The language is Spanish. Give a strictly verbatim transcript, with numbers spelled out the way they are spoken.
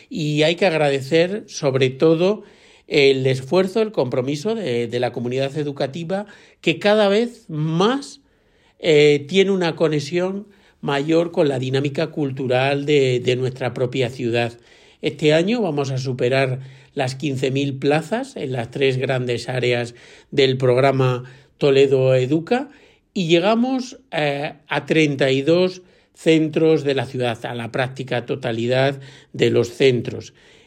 y hay que agradecer sobre todo el esfuerzo, el compromiso de, de la comunidad educativa, que cada vez más eh, tiene una conexión mayor con la dinámica cultural de, de nuestra propia ciudad. Este año vamos a superar las quince mil plazas en las tres grandes áreas del programa Toledo Educa y llegamos eh, a treinta y dos centros de la ciudad, a la práctica totalidad de los centros.